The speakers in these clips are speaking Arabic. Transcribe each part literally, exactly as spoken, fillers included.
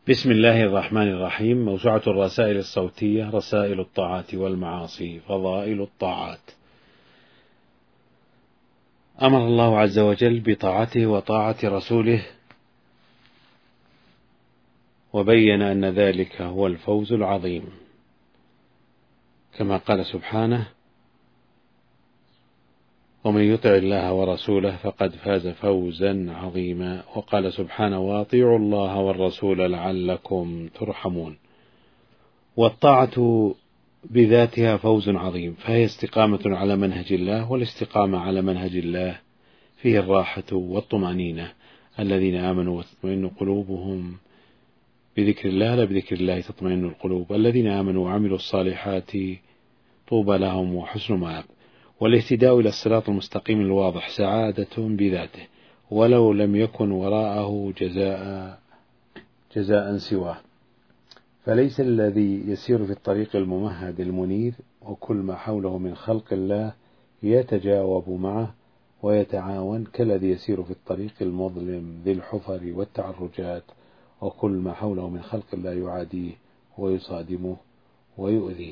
بسم الله الرحمن الرحيم. موسوعة الرسائل الصوتية، رسائل الطاعات والمعاصي، فضائل الطاعات. أمر الله عز وجل بطاعته وطاعة رسوله، وبين أن ذلك هو الفوز العظيم، كما قال سبحانه: ومن يطع الله ورسوله فقد فاز فوزا عظيما. وقال سبحانه: وأطيعوا الله والرسول لعلكم ترحمون. والطاعة بذاتها فوز عظيم، فهي استقامة على منهج الله، والاستقامة على منهج الله فيه الراحة والطمأنينة. الذين آمنوا وتطمئن قلوبهم بذكر الله، لا بذكر الله تطمئن القلوب. الذين آمنوا وعملوا الصالحات طوبى لهم وحسن مآب. والاهتداء إلى الصراط المستقيم الواضح سعادة بذاته، ولو لم يكن وراءه جزاء جزاء سواه. فليس الذي يسير في الطريق الممهد المنير وكل ما حوله من خلق الله يتجاوب معه ويتعاون، كالذي يسير في الطريق المظلم ذي الحفر والتعرجات وكل ما حوله من خلق الله يعاديه ويصادمه ويؤذيه.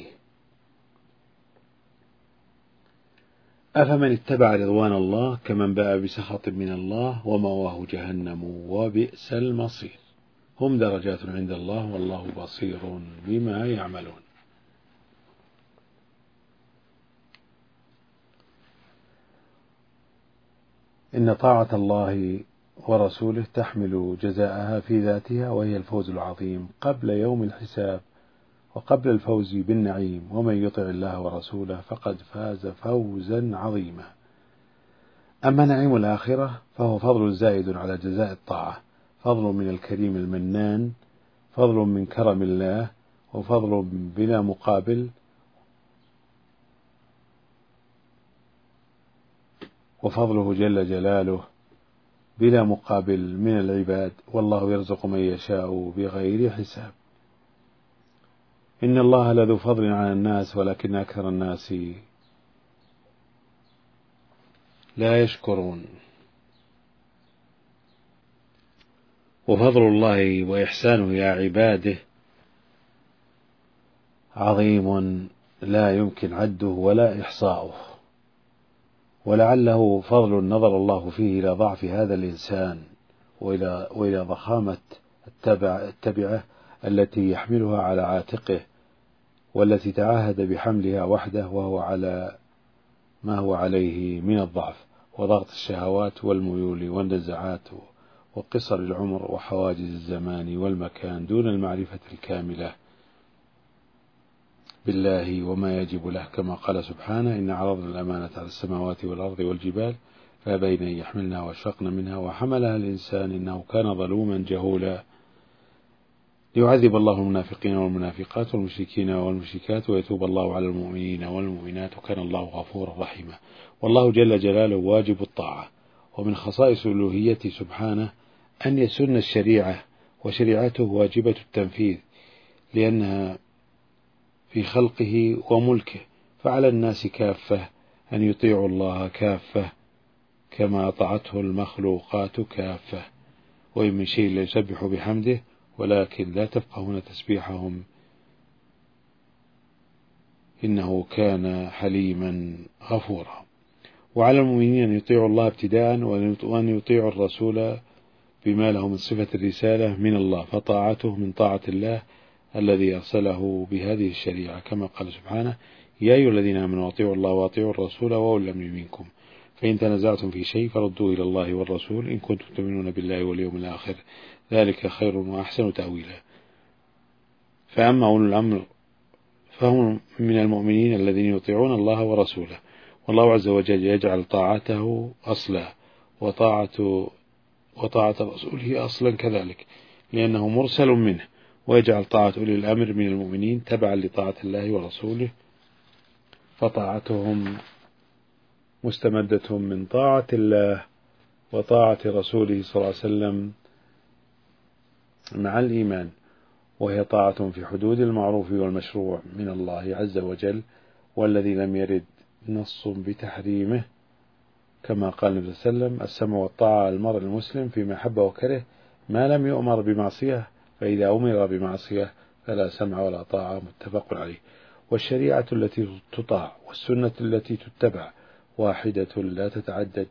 أفمن اتبع رضوان الله كمن باء بسخط من الله ومأواه جهنم وبئس المصير. هم درجات عند الله والله بصير بما يعملون. إن طاعة الله ورسوله تحمل جزاءها في ذاتها، وهي الفوز العظيم قبل يوم الحساب وقبل الفوز بالنعيم. ومن يطع الله ورسوله فقد فاز فوزا عظيما. أما نعيم الآخرة فهو فضل زائد على جزاء الطاعة، فضل من الكريم المنان، فضل من كرم الله، وفضل بلا مقابل، وفضله جل جلاله بلا مقابل من العباد. والله يرزق من يشاء بغير حساب. إن الله لذو فضل على الناس ولكن أكثر الناس لا يشكرون. وفضل الله وإحسانه يا عباده عظيم لا يمكن عده ولا إحصاؤه، ولعله فضل نظر الله فيه إلى ضعف هذا الإنسان وإلى, وإلى ضخامة التبعة التي يحملها على عاتقه، والتي تعاهد بحملها وحده وهو على ما هو عليه من الضعف وضغط الشهوات والميول والنزعات وقصر العمر وحواجز الزمان والمكان دون المعرفة الكاملة بالله وما يجب له، كما قال سبحانه: إن عرضنا الأمانة على السماوات والأرض والجبال فأبين أن يحملنها واشفقن منها وحملها الإنسان إنه كان ظلوما جهولا. ليعذب الله المنافقين والمنافقات والمشركين والمشركات ويتوب الله على المؤمنين والمؤمنات وكان الله غفورا رحيما. والله جل جلاله واجب الطاعة. ومن خصائص الألوهية سبحانه أن يسن الشريعة، وشريعته واجبة التنفيذ لأنها في خلقه وملكه. فعلى الناس كافة أن يطيعوا الله كافة كما أطاعته المخلوقات كافة. وإن من شيء لا يسبح بحمده ولكن لا تفقهون تسبيحهم إنه كان حليما غفورا. وعلى المؤمنين أن يطيعوا الله ابتداء، وأن يطيعوا الرسول بما له من صفة الرسالة من الله، فطاعته من طاعة الله الذي أرسله بهذه الشريعة، كما قال سبحانه: يا أيها الذين آمنوا أطيعوا الله وأطيعوا الرسول وأولي الأمر منكم فإن تنازعتم في شيء فردوه إلى الله والرسول إن كنتم تؤمنون بالله واليوم الآخر ذلك خير وأحسن تأويلا. فأما أولو الأمر فهم من المؤمنين الذين يطيعون الله ورسوله، والله عز وجل يجعل طاعته أصلا وطاعة وطاعة رسوله أصلا كذلك، لأنه مرسل منه، ويجعل طاعة أولي الأمر من المؤمنين تبعا لطاعة الله ورسوله، فطاعتهم مستمدة من طاعة الله وطاعة رسوله صلى الله عليه وسلم مع الإيمان، وهي طاعة في حدود المعروف والمشروع من الله عز وجل، والذي لم يرد نص بتحريمه، كما قال النبي صلى الله عليه وسلم: السمع والطاعة المرء المسلم فيما حب وكره ما لم يؤمر بمعصية فإذا أمر بمعصية فلا سمع ولا طاعة، متفق عليه. والشريعة التي تطاع والسنة التي تتبع واحدة لا تتعدد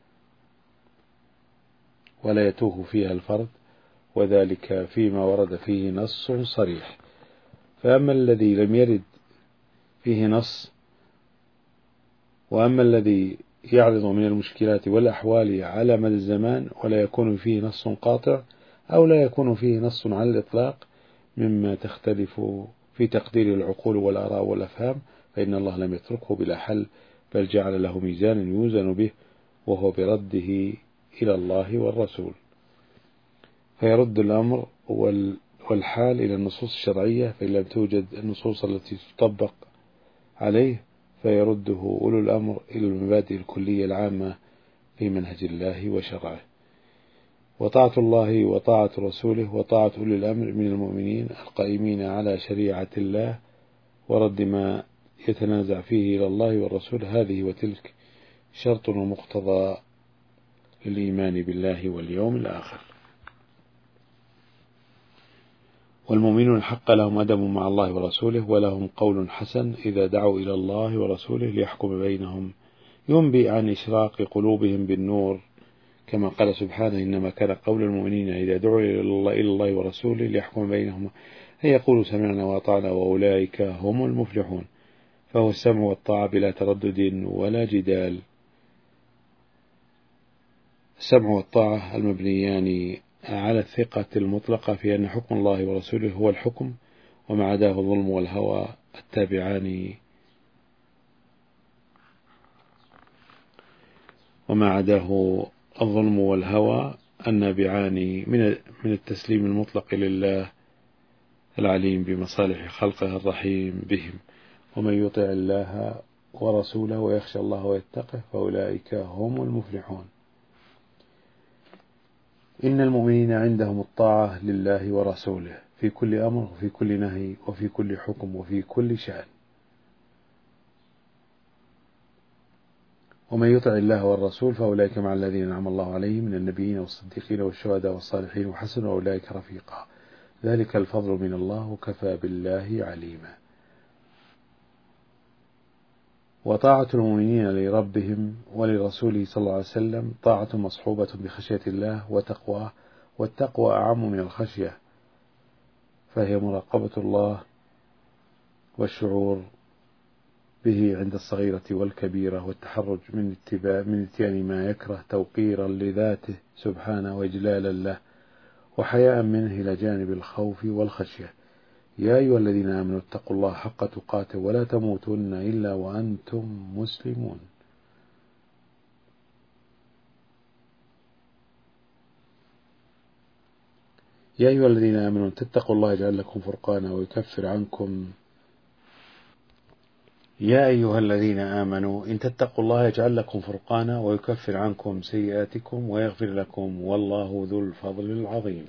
ولا يتوه فيها الفرد، وذلك فيما ورد فيه نص صريح. فأما الذي لم يرد فيه نص، وأما الذي يعرض من المشكلات والأحوال على مدى الزمان ولا يكون فيه نص قاطع أو لا يكون فيه نص على الإطلاق، مما تختلف في تقدير العقول والآراء والأفهام، فإن الله لم يتركه بلا حل، بل جعل له ميزانا يوزن به، وهو برده إلى الله والرسول، فيرد الأمر والحال إلى النصوص الشرعية، فإن لم توجد النصوص التي تطبق عليه فيرده أولو الأمر إلى المبادئ الكلية العامة في منهج الله وشرعه. وطاعة الله وطاعة رسوله وطاعة أولي الأمر من المؤمنين القائمين على شريعة الله ورد ما يتنازع فيه إلى الله والرسول، هذه وتلك شرط ومقتضى للإيمان بالله واليوم الآخر. والمؤمنون الحق لهم أدب مع الله ورسوله، ولهم قول حسن إذا دعوا إلى الله ورسوله ليحكم بينهم، ينبئ عن إشراق قلوبهم بالنور، كما قال سبحانه: إنما كان قول المؤمنين إذا دعوا إلى الله, إلى الله ورسوله ليحكم بينهم أن يقولوا سمعنا وأطعنا وأولئك هم المفلحون. فهو السمع والطاعة بلا تردد ولا جدال. السمع والطاعة المبنيان على الثقة المطلقة في أن حكم الله ورسوله هو الحكم، وما عداه الظلم والهوى التابعان وما عداه الظلم والهوى النابعان من التسليم المطلق لله العليم بمصالح خلقه الرحيم بهم. ومن يطع الله ورسوله ويخشى الله ويتقه فأولئك هم المفلحون. إن المؤمنين عندهم الطاعة لله ورسوله في كل أمر وفي كل نهي وفي كل حكم وفي كل شأن. ومن يطع الله والرسول فأولئك مع الذين أنعم الله عليهم من النبيين والصديقين والشهداء والصالحين وحسن أولئك رفيقا، ذلك الفضل من الله وكفى بالله عليما. وطاعة المؤمنين لربهم ولرسوله صلى الله عليه وسلم طاعة مصحوبة بخشية الله وتقواه، والتقوى أعم من الخشية، فهي مراقبة الله والشعور به عند الصغيرة والكبيرة، والتحرج من اتباع من اتيان ما يكره توقيرا لذاته سبحانه وإجلالا له، وحياء منه إلى جانب الخوف والخشية. يا أيها الذين آمنوا اتقوا الله حق تقاته ولا تموتن إلا وأنتم مسلمون. يا أيها الذين آمنوا تتقوا الله يجعل لكم فرقانا ويكفر عنكم يا أيها الذين آمنوا إن تتقوا الله يجعل لكم فرقانا ويكفر عنكم سيئاتكم ويغفر لكم، والله ذو الفضل العظيم.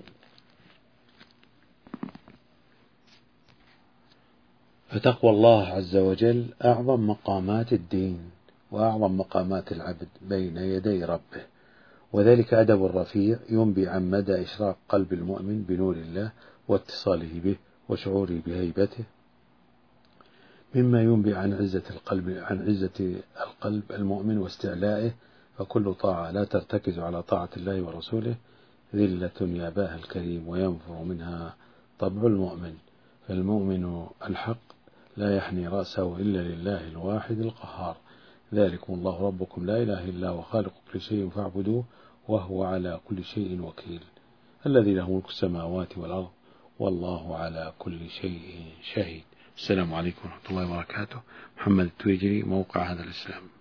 فتقوى الله عز وجل أعظم مقامات الدين وأعظم مقامات العبد بين يدي ربه، وذلك أدب رفيع ينبي عن مدى إشراق قلب المؤمن بنور الله واتصاله به وشعوره بهيبته، مما ينبي عن عزة القلب عن عزة القلب المؤمن واستعلائه. فكل طاعة لا ترتكز على طاعة الله ورسوله ذلة ياباها الكريم وينفر منها طبع المؤمن، فالمؤمن الحق لا يحني رأسه إلا لله الواحد القهار. ذلكم الله ربكم لا إله إلا هو خالق كل شيء فاعبدوه وهو على كل شيء وكيل، الذي له ملك السماوات والأرض والله على كل شيء شهيد. السلام عليكم ورحمة الله وبركاته. محمد التويجري، موقع هذا الإسلام.